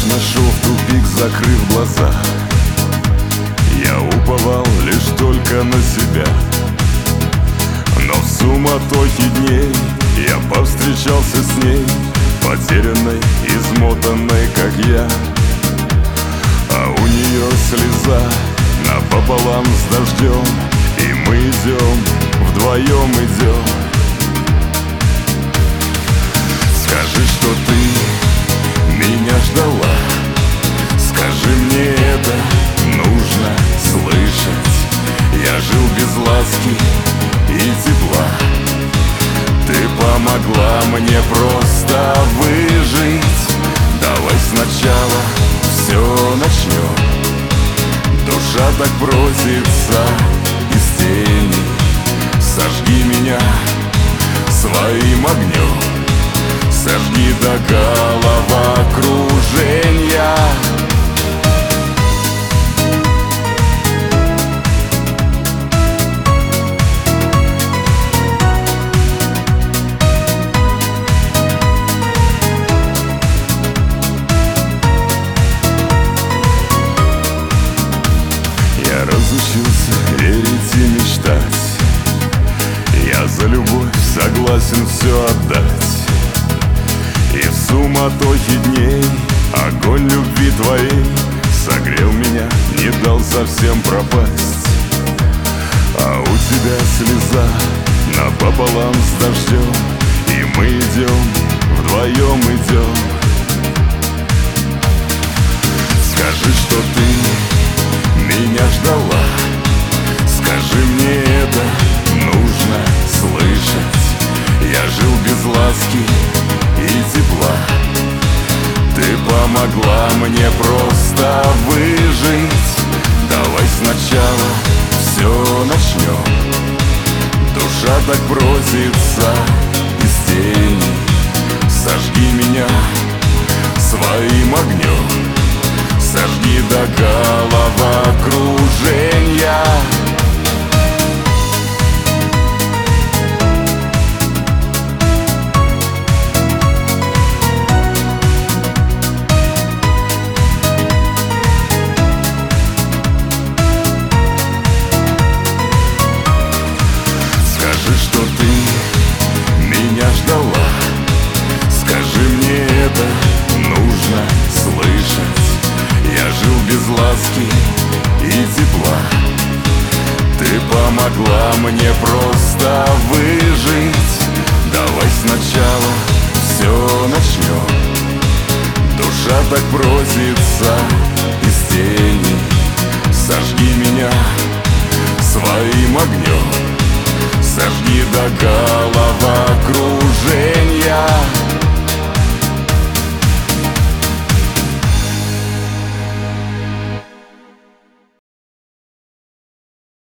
Конечно, шел в тупик, закрыв глаза. Я уповал лишь только на себя. Но в суматохе дней я повстречался с ней, потерянной, измотанной, как я. А у нее слеза напополам с дождем, и мы идем, вдвоем идем. Скажи, что ты меня ждала. Скажи, мне это нужно слышать. Я жил без ласки и тепла. Ты помогла мне просто выжить. Давай сначала все начнем. Душа так просится из тени. Сожги меня своим огнем. Сожги до головокружения. Я разучился верить и мечтать. Я за любовь согласен все отдать. И в суматохе дней огонь любви твоей согрел меня, не дал совсем пропасть. А у тебя слеза напополам с дождем, и мы идем, вдвоем идем. Скажи, что ты меня ждала. Скажи, мне это нужно слышать. Я жил без ласки и тепла. Ты помогла мне просто выжить. Давай сначала все начнем. Душа так просится из тени. Сожги меня своим огнем. Сожги до головокружения. Скажи, что ты меня ждала. Скажи, мне это нужно слышать. Я жил без ласки и тепла. Ты помогла мне просто выжить. Давай сначала все начнем. Душа так просится из тени. Сожги меня своим огнем. Сожги до головокружения.